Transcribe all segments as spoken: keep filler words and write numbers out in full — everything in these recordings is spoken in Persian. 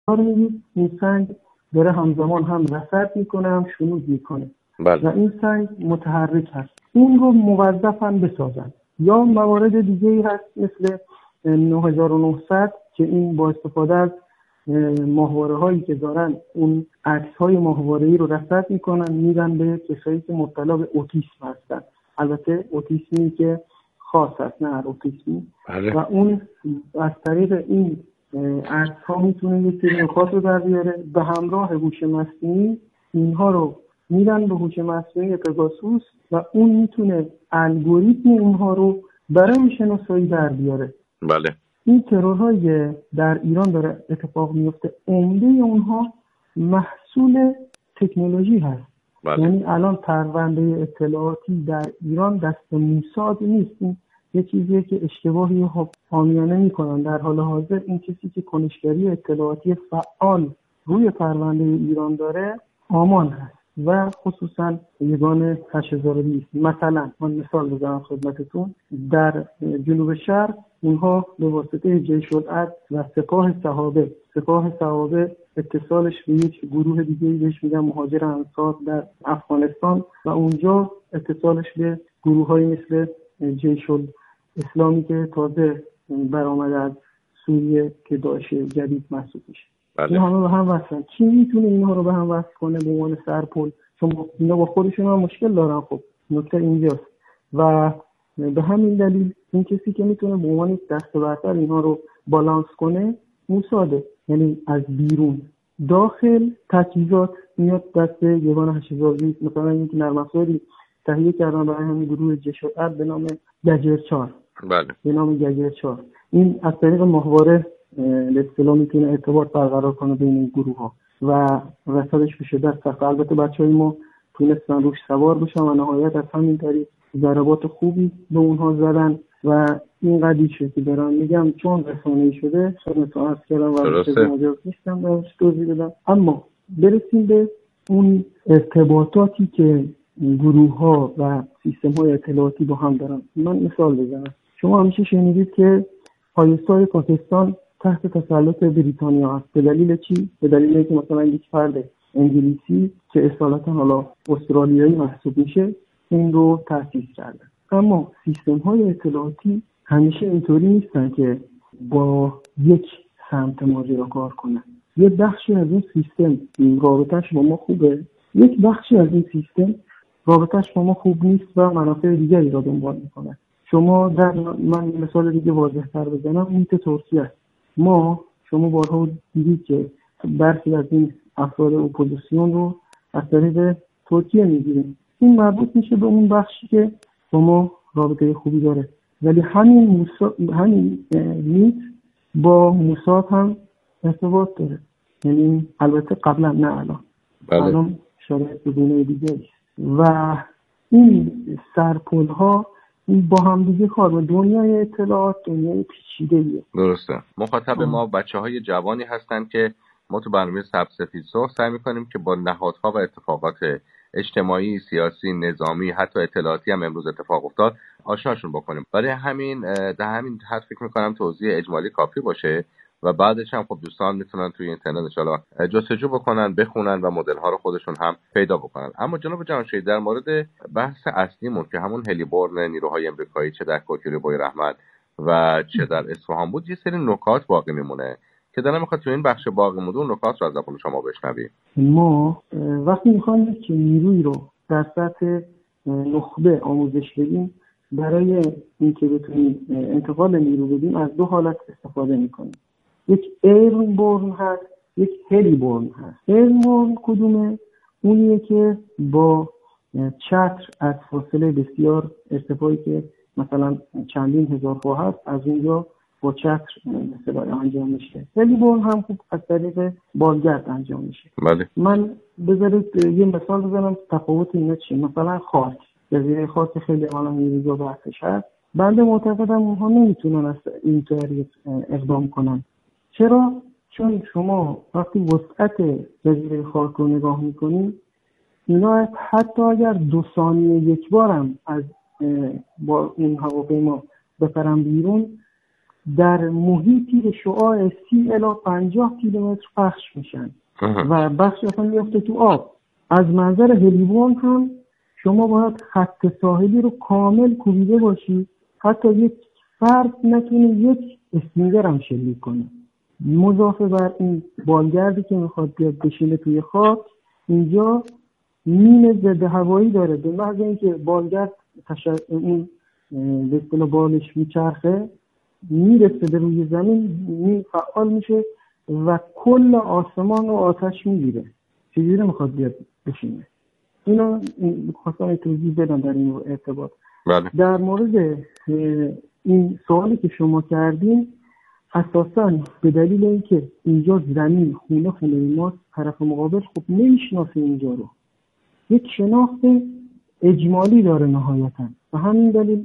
میگید این سنگ داره همزمان هم رصد میکنه هم شنود میکنه بله. و این سنگ متحرک هست. این رو موظف هم بسازن. یا موارد دیگه ای هست مثل نه هزار و نهصد که این با استفاده از ماهواره هایی که دارن اون عکس های ماهواره ای رو رصد میکنن، میدن به کسایی که مبتلا به اوتیسم هستن. البته اوتیسمی که خاص هست، نه هر اوتیسمی. بله. و اون از طریق این عکس ها میتونه یه سری نکات رو در بیاره. به همراه هوش مصنوعی اینها رو میدن به هوش مصنوعی پگاسوس و اون میتونه الگوریتم اونها رو برای شناسایی در بیاره. بله. این ترورهای در ایران داره اتفاق میفته، عمده اونها محصول تکنولوژی هست. بله. یعنی الان پرونده اطلاعاتی در ایران دست موساد نیست. این یه چیزیه که اشتباهی عامیانه میکنن. در حال حاضر این کسی که کنشگری اطلاعاتی فعال روی پرونده ایران داره آمان هست و خصوصا یگان هشت هزار و بیست. مثلا من مثال بزنم خدمتتون، در جنوب شرق اونها به واسطه جیش العدل و سپاه صحابه سپاه صحابه اتصالش به یک گروه دیگه بهش میگن مهاجر انصار در افغانستان و اونجا اتصالش به گروه‌های مثل جیش الاسلامی که تازه برآمده از سوریه که داعش جدید محسوب میشه. بله. این همه به هم وصلن. کی میتونه اینها رو به هم وصل کنه به عنوان سرپل؟ چون اینا با خودشون هم مشکل دارن. خب نکته اینجاست و به همین دلیل این کسی که میتونه به عنوان دست برتر اینها رو بالانس کنه موساده. یعنی از بیرون داخل تجهیزات میاد دست یگان هشت هزار و بیست. مثلا یک نرم افزاری تهیه کردن برای همین گروه جیش العدل به نام گجر چهار. بله. به نام گجر چهار. این از طریق ماهواره به اصطلاح میتونه ارتباط برقرار کنه بین این گروه ها و رصدش به شدت سخت. البته بچهای ما تونستن روش سوار بشن و نهایت از همین طریق ضربات خوبی به اونها زدن و این قضیه که دارم میگم چون رسانه‌ای شده خدمتتون عرض کردم و چه مجاز نیستم براش توضیح بدم. اما برسیم به اون ارتباطاتی که گروه ها و سیستم های اطلاعاتی با هم دارن. من مثال بزنم. شما همیشه شنیدید که پایستای پاکستان تحت تسلط بریتانیا است. به دلیل چی؟ به دلیل اینکه مثلا یک فرد انگلیسی که اصالتا حالا استرالیایی محسوب میشه این رو تأسیس کرده. اما سیستم های اطلاعاتی همیشه اینطوری نیستن که با یک سمت ماجرا کار کنن. یه بخشی از این سیستم رابطه‌اش با ما خوبه، یک بخشی از این سیستم رابطه‌اش با ما خوب نیست و منافع دیگری را دنبال میکنه. شما در من مثال دیگه واضح‌تر بزنم، محیط ترکیه است. ما شما بارها دیدید که برخی از این افراد اپوزیسیون رو از طریق ترکیه میگیریم. این مربوط میشه به اون بخشی که با ما رابطه خوبی داره. ولی همین موسا... همین نیت با موساد هم ارتباط داره. یعنی البته قبلا نه الان. بله. الان شرایط بگونه دیگه است. و این سرپل ها با هم دیگه کار به دنیای اطلاعات دنیای پیچیده‌ایه. درسته. مخاطب ما بچه‌های جوانی هستند که ما تو برنامه سبزسفید سرخ سعی می‌کنیم که با نهادها و اتفاقات اجتماعی، سیاسی، نظامی، حتی اطلاعاتی هم امروز اتفاق افتاد آشناشون بکنیم. برای همین در همین حد فکر می‌کنم توضیح اجمالی کافی باشه و بعدش هم خب دوستان میتونن توی اینترنت ان شاءالله جستجو بکنن، بخونن و مدل‌ها رو خودشون هم پیدا بکنن. اما جناب جهانشهری در مورد بحث اصلیمون که همون هلیبورن نیروهای آمریکایی چه در کوکیلوی بوی رحمت و چه در اصفهان بود، یه سری نکات باقی میمونه که دلم میخواد تو این بخش باقی مونده اون نکات رو از زبان شما بشنویم. ما وقتی میخوایم که نیروی رو در سطح نخبه آموزش بدیم، برای اینکه بتونیم انتقال نیرو بدیم از دو حالت استفاده میکنیم. یک ایربورن هست، یک هلیبورن هست. ایربورن کدومه؟ اونیه که با چتر از فاصله بسیار ارتفاعی که مثلا چندین هزار پا هست از اونجا با چتر مثلا انجام میشه. هلیبورن هم خوب از طریق بالگرد انجام میشه. بله. من بذارید یه مثال بزنم تفاوت اینا چیه. مثلا خاک، جزیره خاک خیلی الان اینجا بحثش هست. بنده معتقدم اونها نمیتونن از این طریق اقدام کنن. چرا؟ چون شما وقتی وسعت جزیره خاک رو نگاه میکنید، اینا حتی اگر دو ثانیه یک بارم از با این هواپیما بپرن بیرون، در محیطی به شعاع سی الی پنجاه کیلومتر پخش میشن و بخش اصلا میفته تو آب. از منظر هلیوان هم شما باید خط ساحلی رو کامل کوبیده باشی، حتی یک فرد نتونه یک اسپینگر هم شلیک کنه. مضافه بر این بالگردی که میخواد بیاد بشینه توی خاک، اینجا مین ضد هوایی داره. به محض اینکه بالگرد تشر... اون به اصطلاح بالش میچرخه میرسه به روی زمین، مین فعال میشه و کل آسمان رو آتش میگیره. چجوری میخواد بیاد بشینه؟ اینا خواستم توضیح بدم در این ارتباط. بله. در مورد این سوالی که شما کردین، اساساً به دلیل اینکه اینجا زمین خونه خونه ماست، طرف مقابل خب نمیشناسه اینجا رو، یک شناخت اجمالی داره نهایتاً و همین دلیل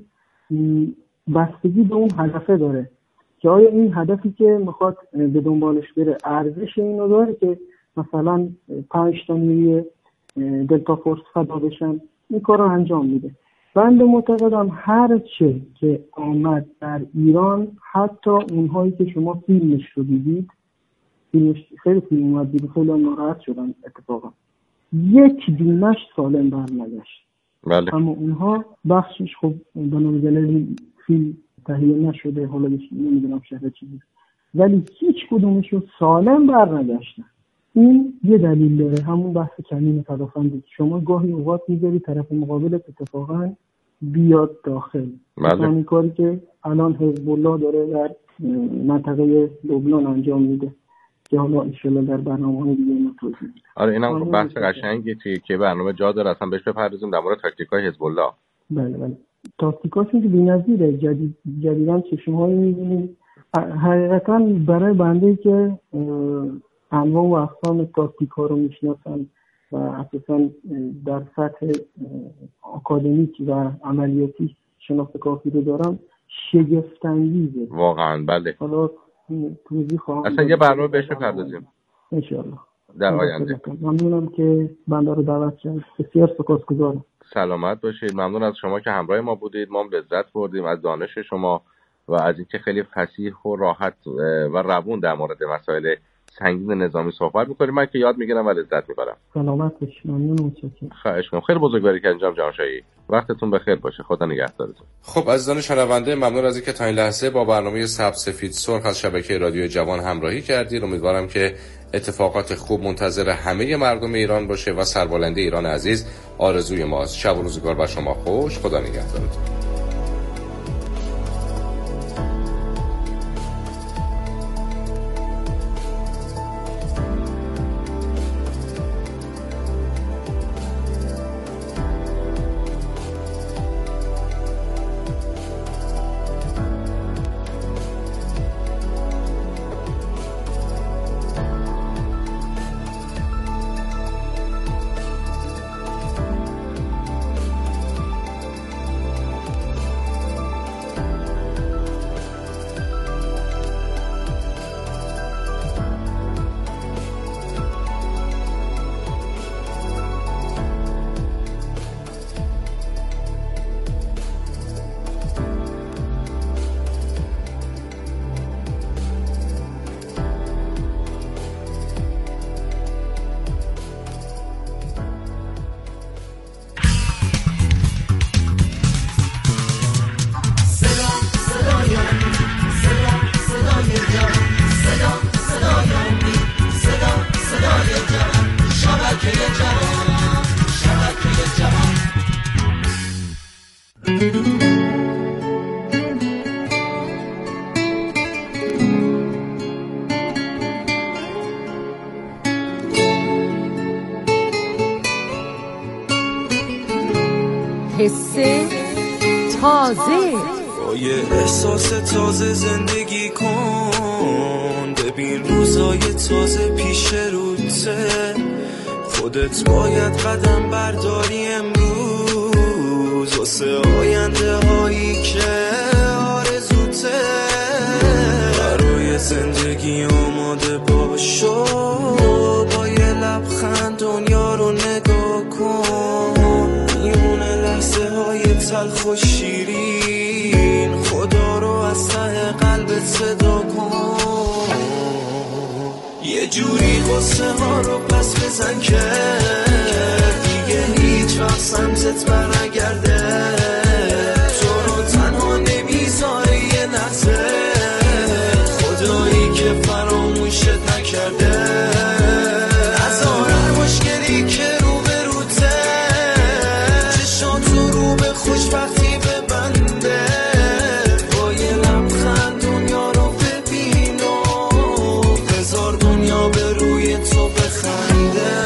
بستگی به اون هدفه داره که آیا این هدفی که میخواد به دنبالش بره ارزش اینو داره که مثلا پنج تا نیروی دلتا فورس فدا بشن، این کار رو انجام میده. بنده معتقدم هر چه که آمد در ایران، حتی اونهایی که شما فیلمش رو دیدید، فیلمش خیلی فیلم اومد دیدید، خیلی ناراحت شدن اتفاقا، یک دونش سالم برنگشت. بله. اما اونها بخشش خب بنابرای دلیل فیلم تهیه نشده، حالا نمیدونم شهر چیزی، ولی هیچ کدومشون سالم برنگشتن. این یه دلیل داره، همون بحث کمین پدافند. شما گاهی اوقات میذاری طرف مقابلت اتفاقا بیاد داخل. بله. این کاری که الان حزب الله داره در منطقه لبنان انجام میده که حالا انشالله در برنامه‌های دیگه ما توضیح میدم. آره اینم بحث قشنگی توی که برنامه جا داره، اصلا بهش بپردازیم در مورد تاکتیکای حزب الله. بله بله. تاکتیکاشون که بی‌نظیره. جدید جدیداً چشم‌هایی می‌بینیم. حقیقتاً برای بنده که انواع و اقسام تاکتیک‌ها رو میشناسن و اساساً در سطح آکادمیک و عملیاتی شناخت کافی رو دارم، شگفت‌انگیزه واقعاً. بله. حالا توضیح خواهم اصلا یه برنامه بهش بپردازیم انشاءالله در آینده. ممنونم که بنده رو دعوت کردید. بسیار سپاسگزارم. سلامت باشید. ممنون از شما که همراه ما بودید. ما لذت بردیم از دانش شما و از اینکه خیلی فصیح و راحت و روون در مورد مسائل سنگین نظامی صحبت می‌کنیم. من که یاد میگیرم و لذت میبرم. سلامت باشید. ممنون. متشکرم. خواهش می‌کنم. خیلی بزرگواری که انجام جانشایی. وقتتون بخیر باشه. خدا نگهدارتون. خب عزیزان شنونده، ممنون از اینکه تا این لحظه با برنامه سبز سفید سرخ از شبکه رادیو جوان همراهی کردید. امیدوارم که اتفاقات خوب منتظر همه مردم ایران باشه و سربلندی ایران عزیز آرزوی ماست. شب و روزگار بر شما خوش. خدا نگهدارتون. حس تازه با یه احساس تازه زندگی کن، ببین روزای تازه پیش روته، خودت باید قدم برداری امروز واسه آینده هایی که آرزوته، برای زندگی آماده باشو، با یه لبخند دنیا رو نگاه کن، میمونه لحظه های تلخ و شیرین، خدا رو از ته قلبت قصه ها رو پس بزن که دیگه هیچ وقت سمتت برنگرده. تو رو تنها نمیذاره یه لحظه، خدایی که فراموشت نکرده. از هر مشکلی که رو به روته، چشاتو رو به خوشبختی ببنده. با یه لبخند دنیا رو ببین و بذار دنیا به روی تو بخنده.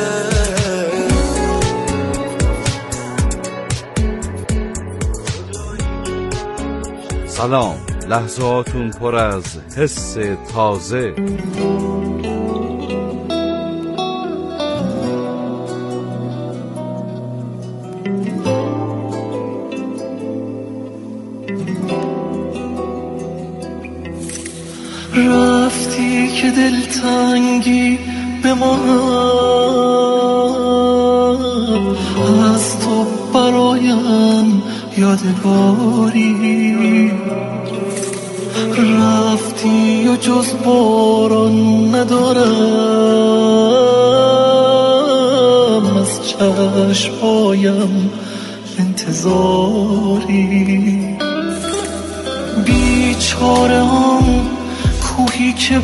سلام، لحظاتون پر از حس تازه. رفتی که دلتنگی به ما، از تو برایم یادگاری. رفتی و جز باران ندارم، از چشمایم انتظاری. بیچاره هم کوهی که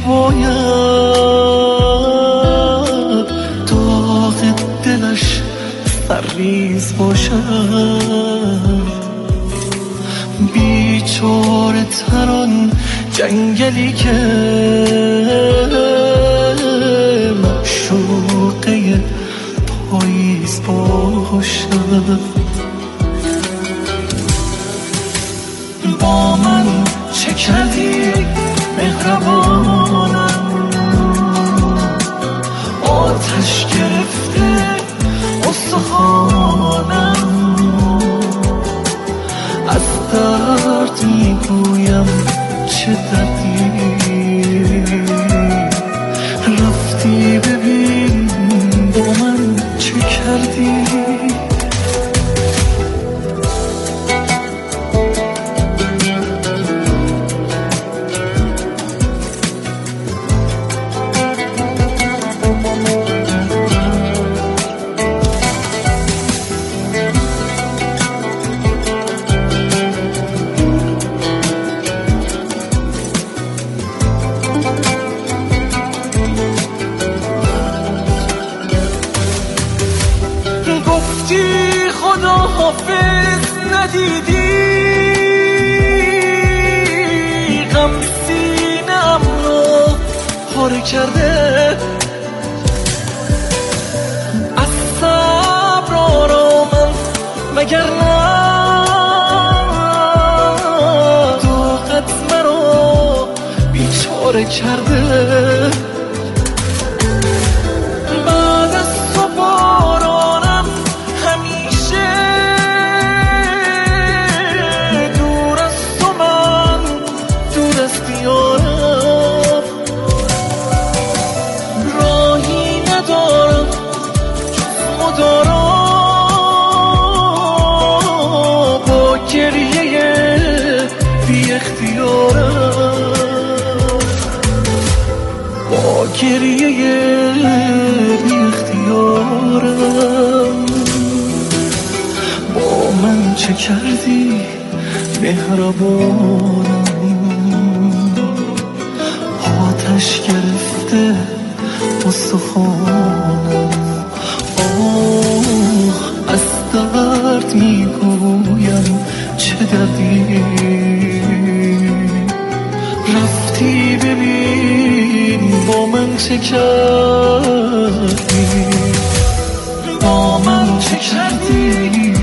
باید داغ دلش سرریز باشد. بیچاره تران جنگلی که معشوقه پاییز باشد. با من چه کردی مهربانم، آتش گرفته استخوانم. از درد میگویم چه دردی، رفتی ببین با من چه کردی. حافظ ندیدی غم سینه‌ام رو پاره کرده. از صبر آرامم مگر نه، طاقت مرا بیچاره کرده. بعد از تو بارانم همیشه دور از تو، من دور از دیارم. راهی ندارم جز مدارا، با گریه بی اختیارم. با گریه بی اختیارم. با من چه کردی مهربانم، آتش گرفته استخوانم. آه از درد میگویم چه دردی، رفتی ببین با من چه کردی. با من چه کردی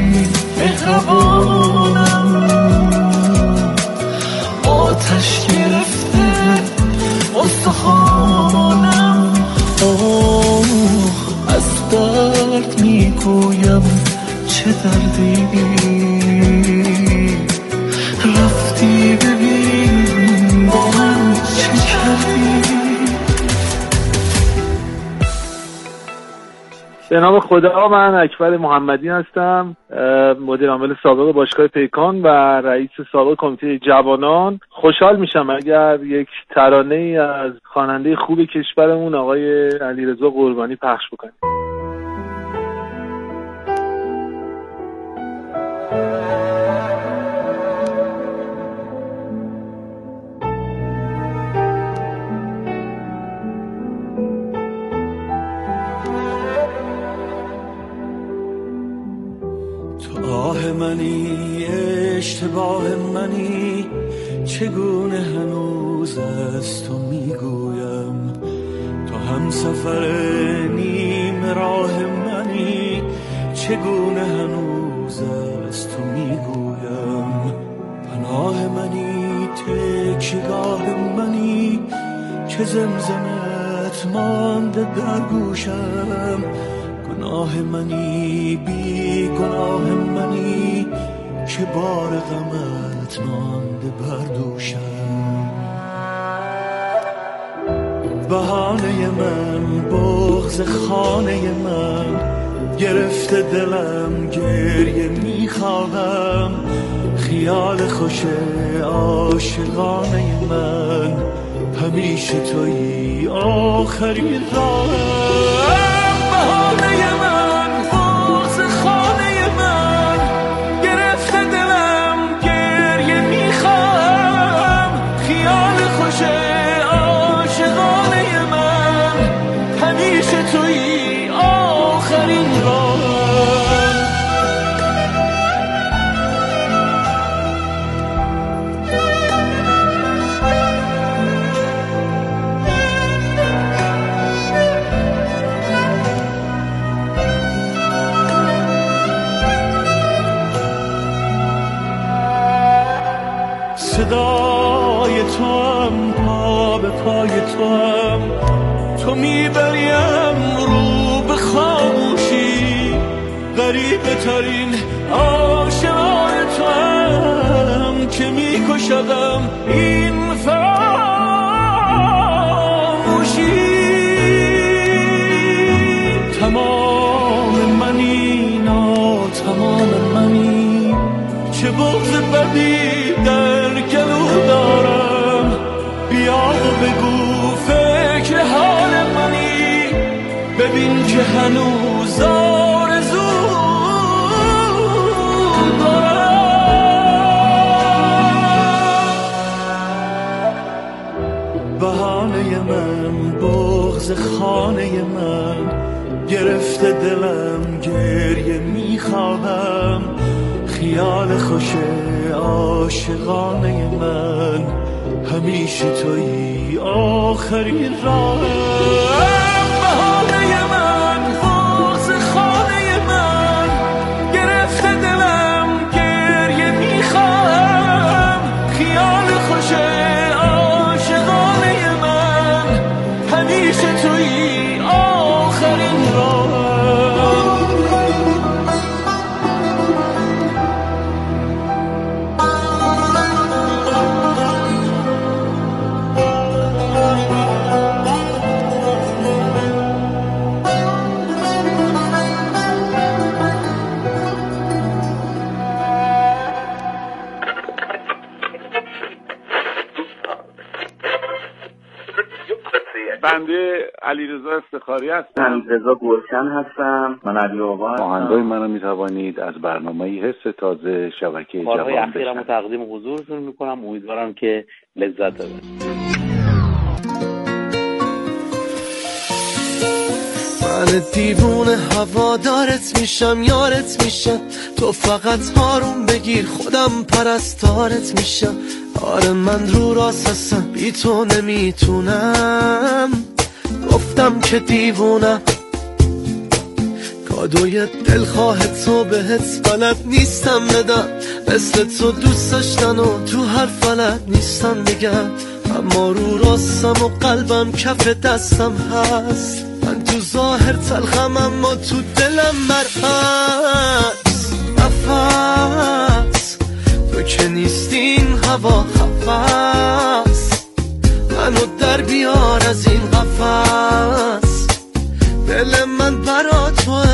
مهربانم، آتش گرفته استخوانم. آه از درد میگویم چه دردی، رفتی ببین با من چه کردی. به نام خدا، من اکبر محمدی هستم، مدیر عامل سابق باشگاه پیکان و رئیس سابق کمیته جوانان. خوشحال میشم اگر یک ترانه‌ای از خواننده خوب کشورمون آقای علیرضا قربانی پخش بکنیم. آه منی، اشتباه منی، چگونه هنوز از تو میگویم. تو هم سفر نیم راه منی، چگونه هنوز از تو میگویم. پناه منی، تکیگاه منی، که زمزمت مانده در گوشم. گناه منی، بی گناه منی، که بار غمت مانده بر دوشم. بهانه من، بغض خانه من، گرفته دلم گریه میخواهم. خیال خوش عاشقانه من، همیشه تویی آخرین راهم. بهانه من، بغض خانه من، گرفته دلم گریه میخواهم. خیال خوش عاشقانه من، همیشه تویی آخرین راهم. صدای تو هم، پا به پای تو هم، تو میبریم رو به خاموشی. غریبه ترین آشنای تو هم، که میکشدم این فراموشی. تمام منی، نا تمام منی، چه بغض بدی در گلو دارم. بیا و بگو فکر حال منی، ببین که هنوز آرزو دارم. بهانه من، بغض خانه من، گرفته دلم گریه میخواهم. خیال خوش عاشقانه من، همیشه تویی آخرین راهم. بهانه من، بغض خانه من، گرفته دلم گریه میخواهم. خیال خوش عاشقانه من، همیشه تویی آخرین راهم. بنده علیرضا افتخاری هستم. من رضا گلشن هستم. من علی آقا هستم. آهنگای منو میتوانید از برنامه حس تازه شبکه جوان بشنوید. اخیرمو تقدیم حضورتون میکنم. امیدوارم که لذت ببرید. من دیوونه هوادارت میشم، یارت میشم، تو فقط هارون بگیر خودم پرستارت میشم. آره من رو راست هستم، بی تو نمیتونم. گفتم که دیوونم، کادوی دلخواه تو بهت بلد نیستم بدم. مثل تو دوست داشتن و تو هر فلد نیستم بگم. اما رو راستم و قلبم کف دستم هست. من تو ظاهر تلخم اما تو دلم مرهست. نفس تو که نیستین هوا خفست. منو در بیار از این قفس. دل من برا توه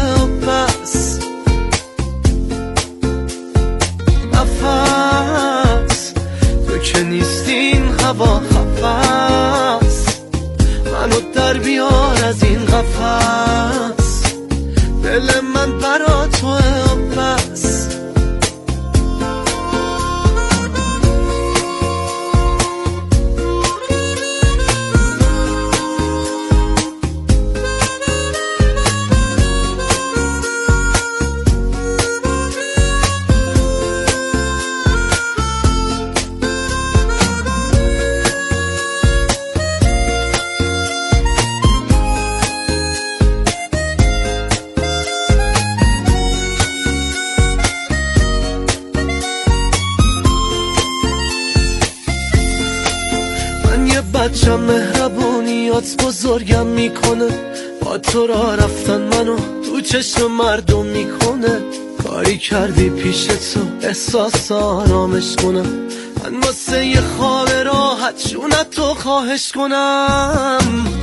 بچم مهربونیات بزرگم میکنه، با تو را رفتن منو تو چشم مردم میکنه. کاری کردی پیش تو احساس آرامش کنم، من واسه یه خواب راحت جونت تو خواهش کنم.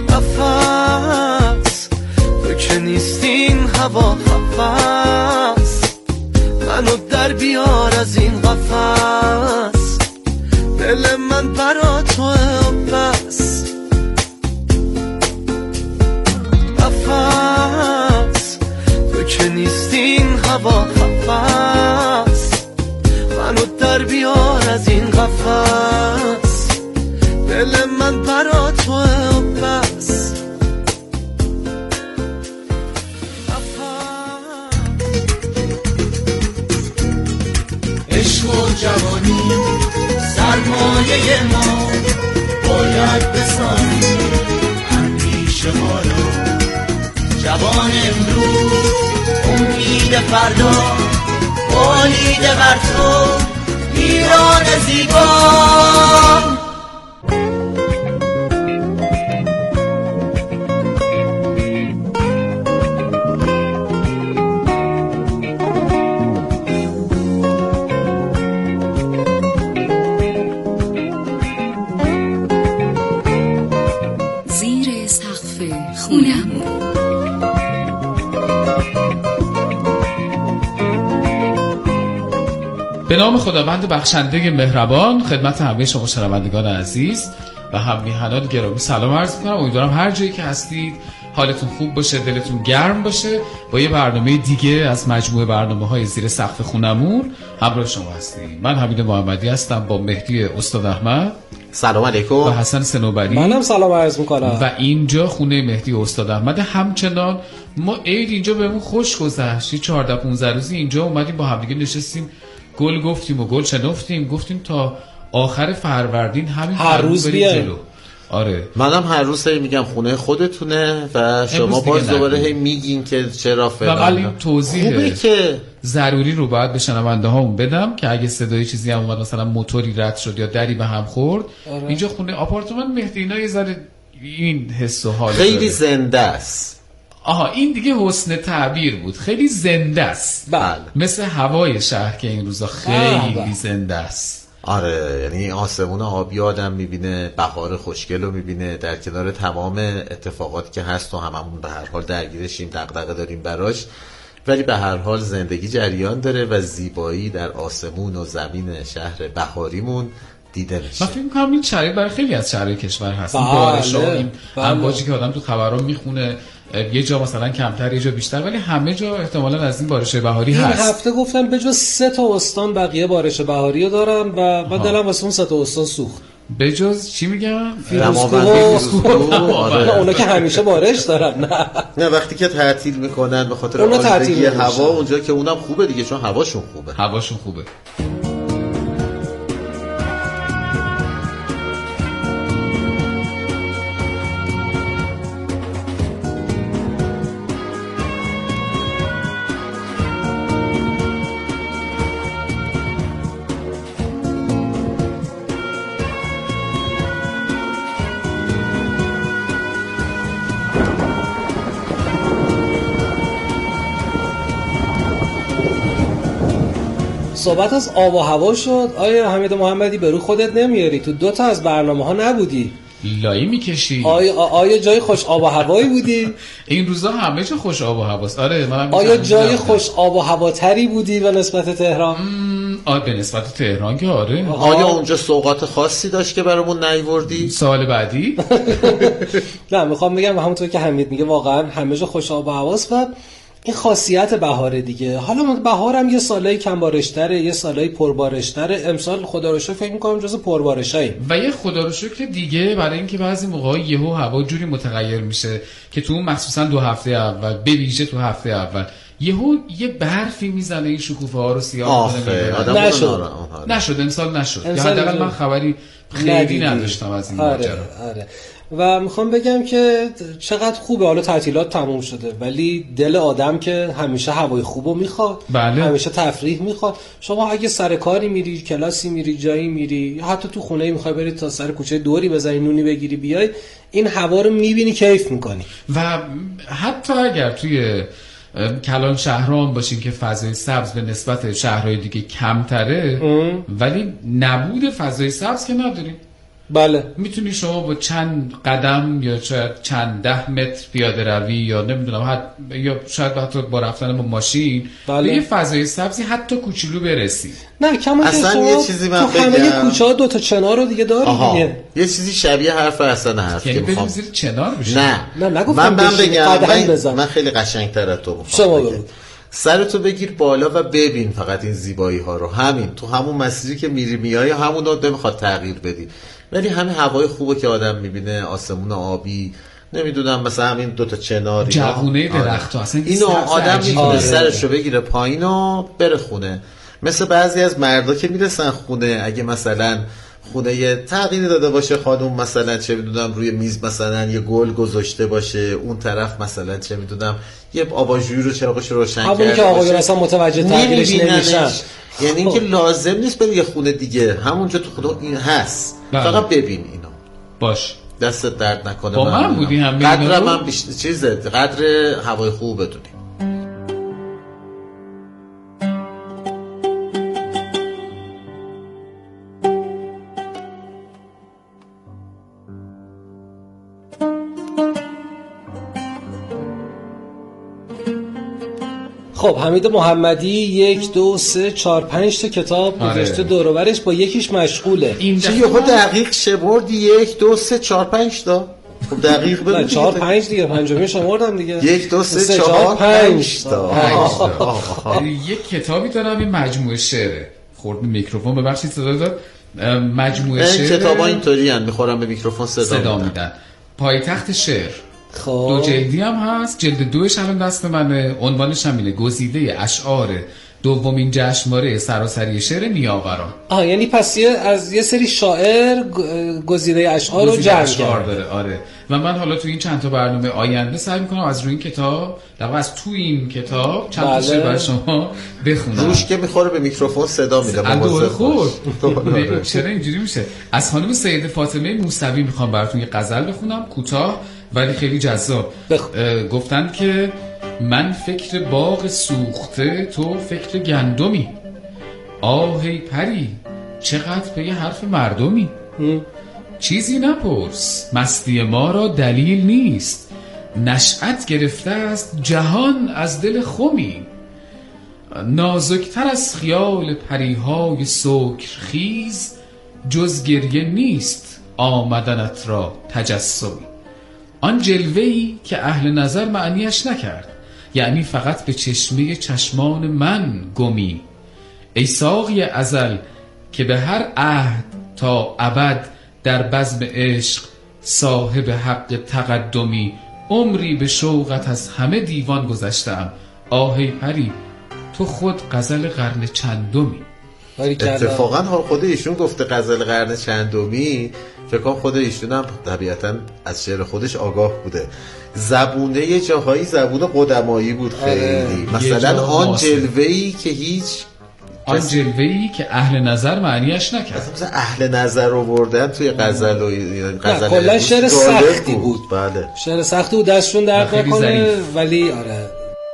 نفس تو که نیستین هوا خفص، منو در بیار از این قفس. دل من برا توه بس، نفس تو که نیستین هوا خفص، منو در بیار از این قفس. دل من برا توه بس. عشق و جوانی سرمایه ما، باید بسازیم اندیشه ما رو. جوان امروز امید فردا، بالیده بر تو ایران زیبا. به نام خداوند بخشنده مهربان، خدمت همه شما شنوندگان عزیز و هم میهنان گرامی سلام عرض می‌کنم. امیدوارم هر جایی که هستید حالتون خوب باشه، دلتون گرم باشه. با یه برنامه دیگه از مجموعه برنامه‌های زیر سقف خونمون همراه شما هستیم. من حمید محمدی هستم با مهدی استاد احمد. سلام علیکم. و حسن سنوبری. منم سلام عرض می‌کنم. و اینجا خونه مهدی استاد احمد. همچنان ما عید اینجا بهمون خوش گذشت. چهارده پانزده روزی اینجا اومدیم با همدیگه نشستیم، گل گفتیم و گل شنفتیم، گفتیم تا آخر فروردین همین هر روز جلو. آره منم هر روز هی میگم خونه خودتونه و شما باز دوباره هی میگین که چرا فلان. و ولی توضیح که ضروری رو باید به شنونده هامون بدم که اگه صدای چیزی هم اومد، مثلا موتوری رد شد یا دری به هم خورد، آره. اینجا خونه آپارتمان مهدی اینا یه ذره این حس و حال خیلی داره. زنده است. آها این دیگه حسن تعبیر بود. خیلی زنده است. بله. مثل هوای شهر که این روزا خیلی بله. زنده است. آره یعنی آسمون آبی آدم میبینه، بهار خوشگل رو میبینه در کنار تمام اتفاقاتی که هست و هممون به هر حال درگیرشیم، دغدغه داریم براش، ولی به هر حال زندگی جریان داره و زیبایی در آسمون و زمین شهر بهاریمون دیده میشه. من فکر می‌کنم این شرایط برای خیلی از شهرهای کشور هست. بله. بارش‌ها، این امواجی که آدم تو خبرها میخونه، یه جا مثلا کمتر یه جا بیشتر، ولی همه جا احتمالاً از این بارش بهاری هست. این هفته گفتم به جز سه تا استان بقیه بارش بهاری رو دارم و من دلم واسه اون سه تا استان سوخت. به جز چی میگم؟ فیروزکوه. اونا که همیشه بارش دارن. نه نه وقتی که تعطیل میکنن به خاطر آلودگی هوا اونجا که اونم خوبه دیگه، چون هواشون خوبه. هواشون خوبه. صحبت از آب و هوا شد. آیا حمید محمدی به رو خودت نمیاری؟ تو دو تا از برنامه ها نبودی، لایی میکشی. آیا آیا جای خوش آب و هوایی بودی؟ این روزا همه جا خوش آب و هواست. آره منم. آیا جای خوش آب و هواتری بودی به نسبت تهران؟ آره به نسبت تهران که آره. آیا اونجا سوغات خاصی داشت که برامون نیوردی؟ سوال بعدی. نه میخوام بگم همونطور که حمید میگه واقعا همه جا خوش آب و هواست و این خاصیت بهاره دیگه. حالا بهارم یه سالای کم بارش‌تره، یه سالای پربارش‌تره. امسال خدا رو شکر فکر می‌کنم جز پربارشاییم. و یه خدا رو شکر دیگه برای اینکه بعضی موقعا یهو هوا جوری متغیر میشه که تو مخصوصا دو هفته اول، به ویژه تو هفته اول یهو یه برفی میزنه این شکوفه ها رو سیاه کنه. نشد نشد امسال نشد. یا حداقل من خبری خیلی نداشتم از این ماجرا. آره. و میخوام بگم که چقدر خوبه حالا تعطیلات تموم شده ولی دل آدم که همیشه هوای خوبو میخواد، بله. همیشه تفریح میخواد. شما اگه سر کاری میری، کلاسی میری، جایی میری، یا حتی تو خونه میخوای بری تا سر کوچه دوری بزنی نونی بگیری بیای، این هوا رو میبینی کیف میکنی. و حتی اگر توی کلان شهران باشین که فضای سبز به نسبت شهرهای دیگه کمتره ام. ولی نبود فضای سبز که نداریم. بله میتونی شما با چند قدم یا شاید چند ده متر پیاده روی یا نمیدونم حتی یا شاید حتی با رفتن با ماشین بله. به یه فضای سبزی حتی کوچولو برسی. نه کما که شما یه چیزی من تو همه کوچه ها دو تا چنار رو دیگه داری دیگه. یه چیزی شبیه حرف حسن حرف که میخوام زیر چنار بشه. نه نه نگفتم من بگم من, من خیلی قشنگ‌تر از تو شما بگو. سرتو بگیر بالا و ببین فقط این زیبایی ها رو، همین تو همون مسیری که میری میای همون رو نمیخواد تغییر بدی، ولی همین هوای خوبه که آدم میبینه، آسمون آبی، نمیدونم مثلا همین دوتا چنار جوونه درخت اصلا اینو آدم میتونه سرشو بگیره پایین و بره خونه. مثل بعضی از مردا که میرسن خونه اگه مثلا خونه یه تغییری داده باشه، خانوم مثلا چه میدونم روی میز مثلا یه گل گذاشته باشه، اون طرف مثلا چه میدونم یه آباژویی رو چراغش روشن کرده باشه، که آقایون اصلا متوجه تغییرش نمیشن. یعنی اینکه لازم نیست بری یه خونه دیگه، همونجا تو خود این هست بله. فقط ببین اینو باش، دستت درد نکنه. با من, من بودی هم قدر من بیشتر چیزه، قدر هوای خوب بدونی. خب حمید محمدی یک دو سه چهار پنج تا کتاب نوشته دور و برش، با یکیش مشغوله. این چه یهو دقیق شمردی؟ یک دو سه چهار پنج تا. خب دقیق بگو. نه چهار پنج دیگه، پنجمی شمردم دیگه. یک دو سه چهار پنج تا. یک کتابی دارم، این مجموعه شعره. خورد میکروفون ببخشید صدا داد. مجموعه شعر. این کتابا اینطوری ان، میخورم به میکروفون صدا, صدا میدن. پایتخت شعر. خب دو جلدی هم هست، جلد دوش الان دست منه، عنوانش هم اینه گزیده اشعار دومین جشنواره سراسری شعر نیاوران. آها یعنی پس یه از یه سری شاعر گزیده اشعار رو جمع کرده. آره و من حالا تو این چند تا برنامه آینده سعی میکنم از روی این کتاب در واقع از تو این کتاب چند تا شعر برای شما بخونم. روش که میخوره به میکروفون صدا میده. اندوه خود چرا اینجوری میشه؟ از خانم سیده فاطمه موسوی میخوام براتون یه غزل بخونم، کوتاه ولی خیلی جذاب. گفتن که من فکر باغ سوخته، تو فکر گندمی. آهی پری چقدر به یه حرف مردمی. چیزی نپرس مستی ما را دلیل نیست. نشأت گرفته است جهان از دل خمی. نازکتر از خیال پریهای سکر خیز، جز گریه نیست آمدنت را تجسمی. آن جلوه‌ای که اهل نظر معنیش نکرد، یعنی فقط به چشمه چشمان من گمی. ای ساقی ازل که به هر عهد تا ابد در بزم عشق صاحب حق تقدمی. عمری به شوقت از همه دیوان گذشتم. آهی پری تو خود غزل قرن چندمی. اتفاقا خود ایشون گفته غزل قرن چندمی، فکر کنم خود ایشون هم طبیعتا از شعر خودش آگاه بوده. زبونه یه جاهایی زبون قدمایی بود خیلی. مثلا آن جلوه‌ای که هیچ آن جلوه‌ای که اهل نظر معنیش نکرد. مثلا اهل نظر آوردن توی غزل و غزل کلا شعر سختی بود. بله شعر سختی بود، دستشون درد نکنه ولی آره.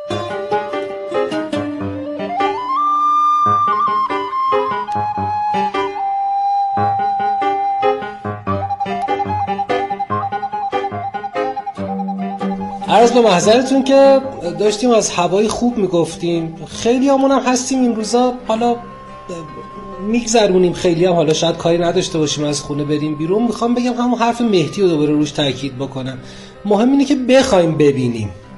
عرض به محضرتون که داشتیم از هوای خوب میگفتیم، خیلی همون هم هستیم این روزا، حالا میگذرونیم، خیلی هم حالا شاید کاری نداشته باشیم از خونه بریم بیرون. میخوام بگم همون حرف مهدی رو دوباره روش تاکید بکنم، مهم اینه که بخوایم ببینیم.